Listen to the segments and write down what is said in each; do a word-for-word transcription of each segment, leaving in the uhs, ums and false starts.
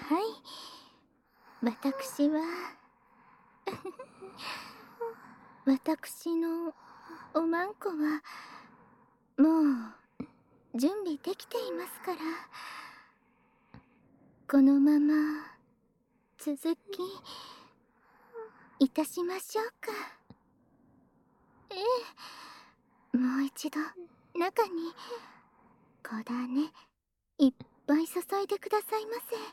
はい、私は私のおまんこはもう準備できていますから、このまま続きいたしましょうか。ええ、もう一度中に小種いっぱい注いでくださいませ。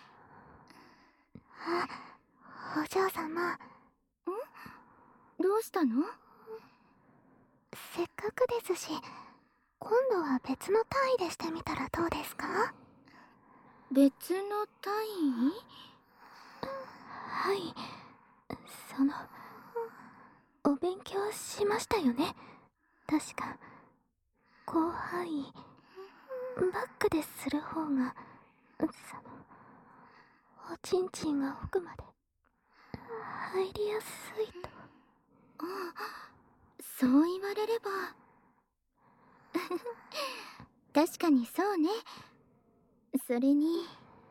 あ、お嬢様。ん？ どうしたの？ せっかくですし、今度は別の単位でしてみたらどうですか？ 別の単位？ はい、そのお勉強しましたよね、確か。広範囲バックでする方が、そのおちんちんが奥まで入りやすいと。 ああ、そう言われれば確かにそうね。それに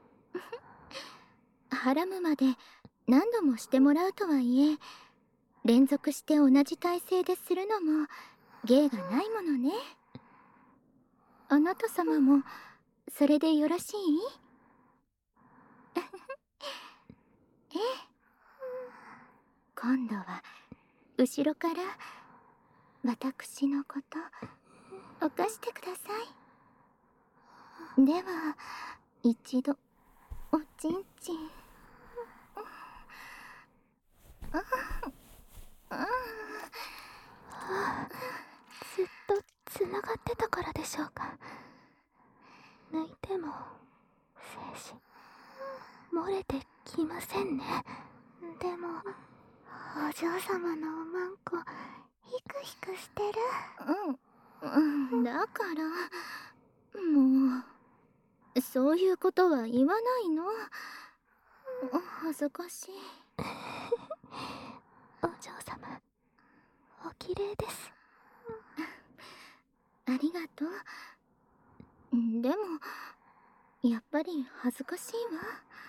ハラムまで何度もしてもらうとはいえ、連続して同じ体勢でするのも芸がないものね。あなた様もそれでよろしい？ええ、今度は後ろから私のこと犯してください。では一度おちんちん。ああ、 ずっとつながってたからでしょうか。抜いても精子漏れてきませんね。でもお嬢様のおまんこヒクヒクしてる。 うん、うん、だからもうそういうことは言わないの。恥ずかしい。 お嬢様お綺麗です。 ありがとう。でもやっぱり恥ずかしいわ。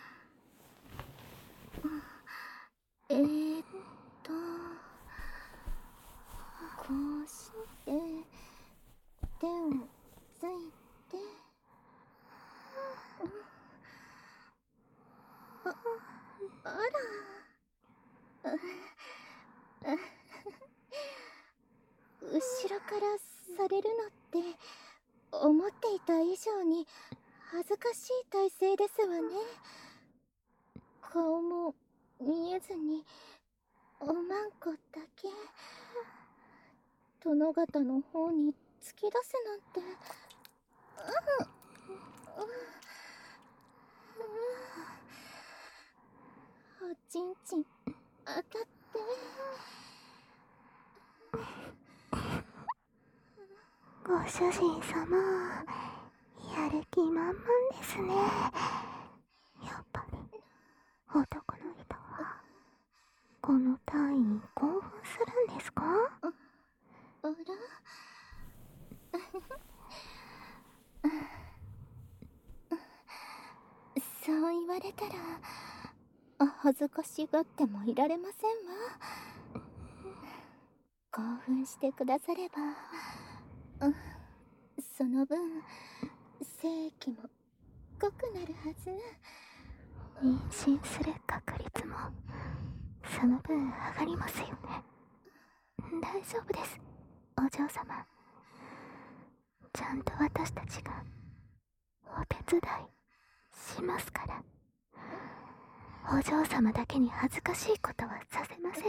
えーっとこうして手をついて、あ、あら後ろからされるのって思っていた以上に恥ずかしい体勢ですわね。顔も見えずにおまんこだけ殿方の方に突き出すなんて。うん、おちんちん当たって。 ご主人様やる気満々ですね。やっぱり男の人はこの単位に興奮するんですか？ あらそう言われたら恥ずかしがってもいられませんわ。興奮してくだされば、うん、その分精液も濃くなるはず。 妊娠する確率もその分上がりますよね。大丈夫です、お嬢様。ちゃんと私たちがお手伝いしますから。お嬢様だけに恥ずかしいことはさせません。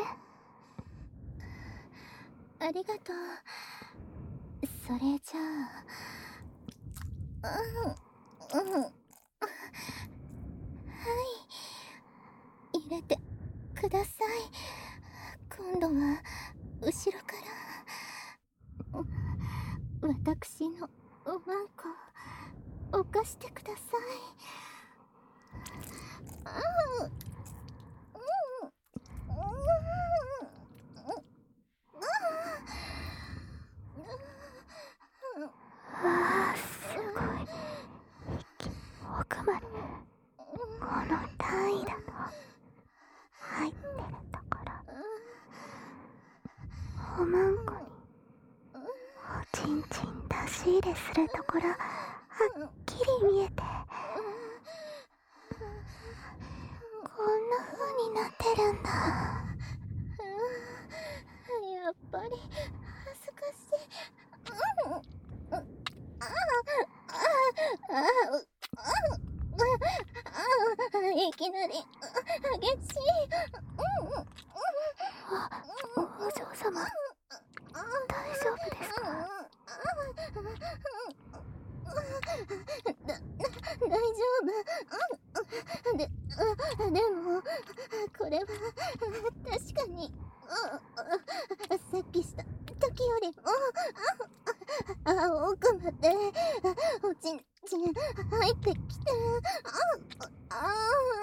ありがとう。それじゃあ、うんうん、はい、入れてください。今度は後ろから。私のおまんこ犯してください。ああ、うん、 わあ、すごい。一気に奥まで。 この単位だと入ってるところ、おまんこにおちんちん出し入れするところはっきり見えて、こんな風になってるんだ。 やっぱり恥ずかしい。いきなり激しい。 お嬢様、大丈夫ですか？ だ、大丈夫。で、でもこれは確かにさっきした時よりも奥までおちんちん入ってきて、ああ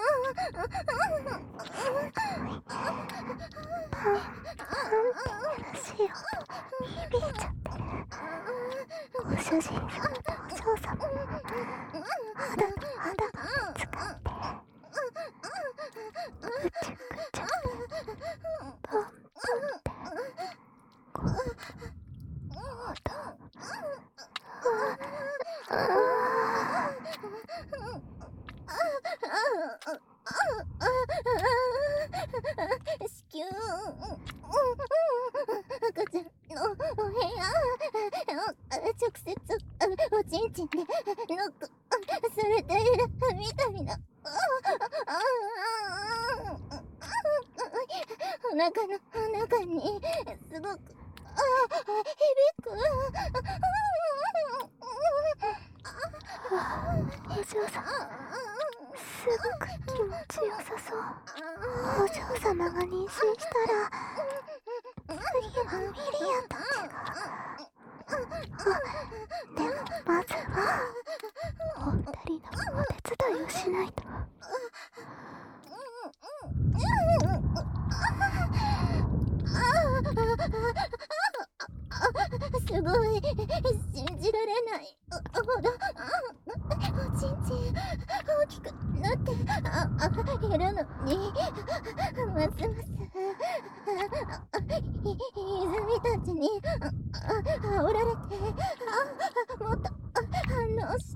話を響いちゃってる。ご主人様とお嬢様の肌と肌を使ってぐちゃぐちゃポンポンってこう音子宮赤ちゃんのお部屋直接おちんちんでノックされているみたいな。お腹の中にすごく響く。 お嬢様、すごく気持ちよさそう。お嬢様が妊娠したら次はミリアたちが。あ、でもまずはお二人のお手伝いをしないと。 すごい、信じられないほどおちんちん大きくなっているのに、ますます泉たちに煽られて、もっと反応して、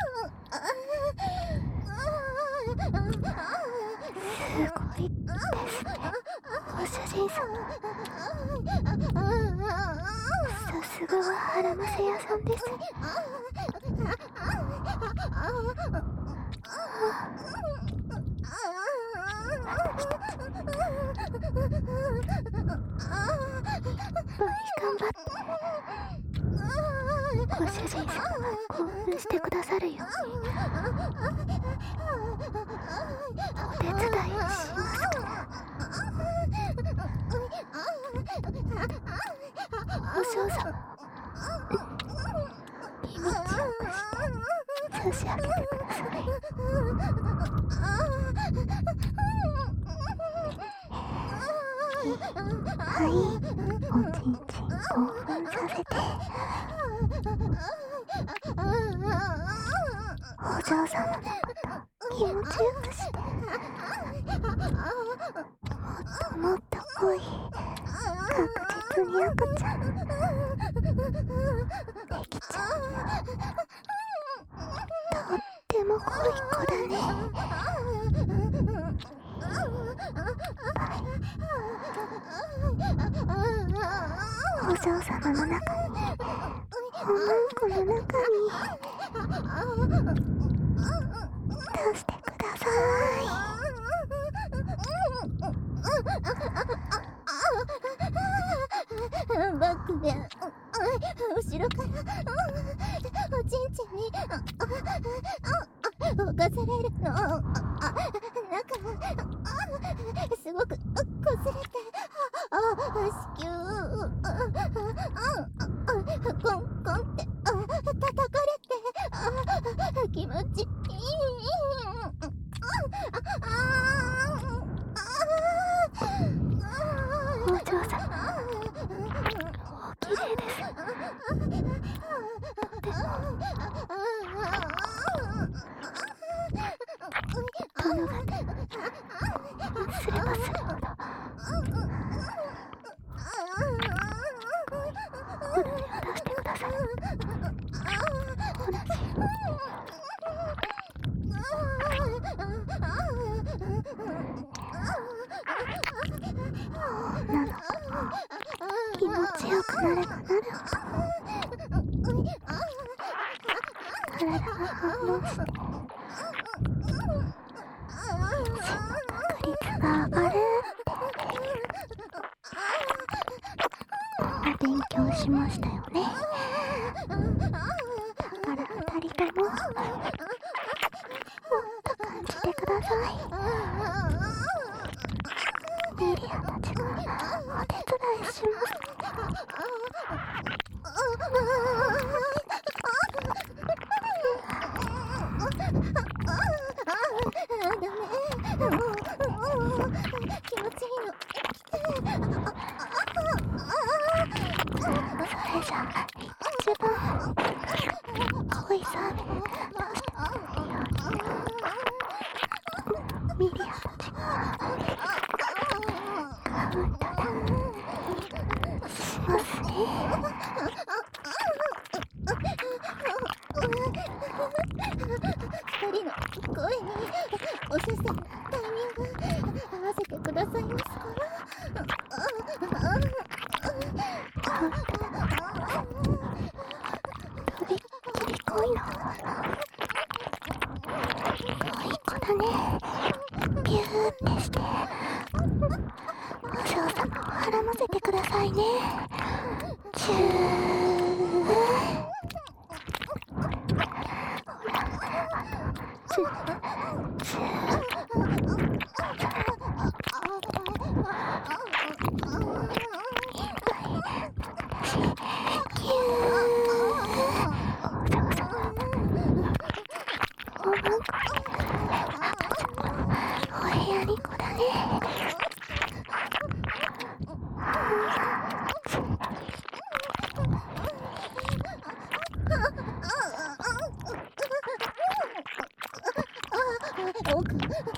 すごいですね、ご主人様。さすがはハラマセ屋さんです。私たちいっぱい頑張ってご主人様が興奮してくださるようにお手伝いをしますから。お嬢様、気持ちよくして差し上げてください。はい、おちんちん興奮させて、お嬢様のこと気持ちよくして、もっともっと濃い、確実に赤ちゃんできちゃうよ。とっても濃い子だね。お嬢様の中に、おまんこの中に出してください。 バックで後ろからおちんちんに侵されるの。中すごくこすれて、子宮コンコンって叩かれて気持ちいい。 お嬢様、お綺麗です。とてものして死の確率が上がるって勉強しましたよね。だからふたりとももっと感じてください。ミリアたちがお手伝いします。 気持ちいいの。 それじゃ一番濃いサービス出してくれるようにミリアたちがカウントダウンしますね。 二人の声におせせタイミング合わせてくださいますか。 カウントダウンとびっきり濃いの。濃い子だね。ビューってしてお嬢様をはらませてくださいね。チューチューチューお部屋に子だね。 奥、奥、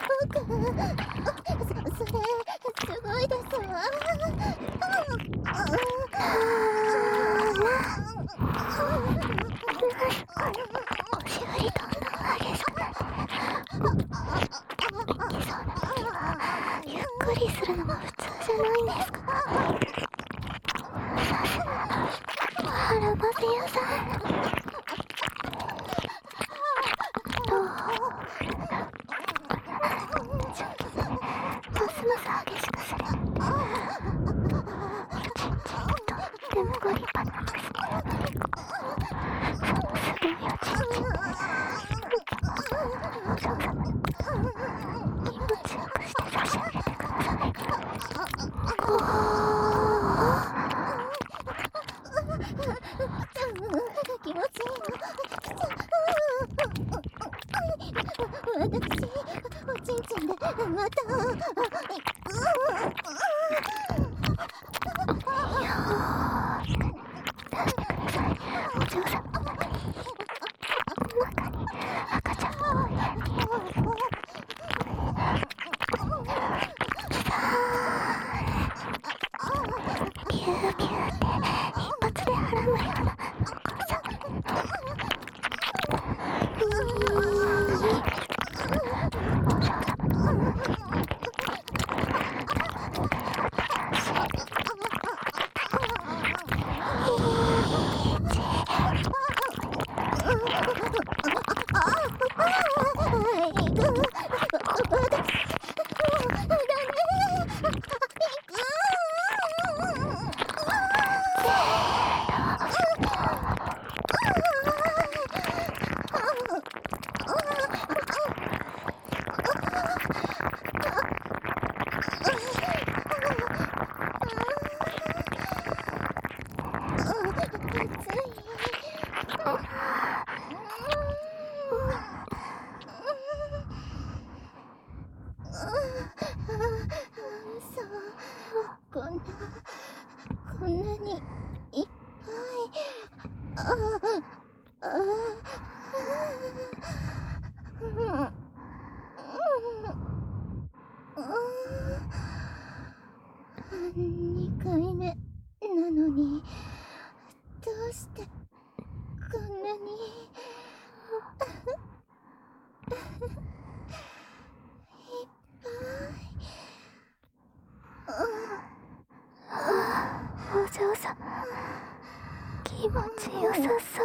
そ、それ、すごいですわ。 おしぶりどんどん激しくなっていきそうな時はゆっくりするのも普通じゃないんですか。さすがおはらませ屋さん。どう？ますます激しくする。ちんちんとってもご立派なんですね。すごいよちんちん。お嬢様のこと気持ちよくして差し上げてください。おー気持ちいいの。私、おちんちんでまた。 よーしく出してください。お嬢様の中に中に赤ちゃんのお部屋にピューピューって一発で払うようなお母さん。お嬢様のこんな、こんなにいっぱい。ああ、ああ、にかいめなのに、どうしてこんなに。 お嬢様気持ちよさそう。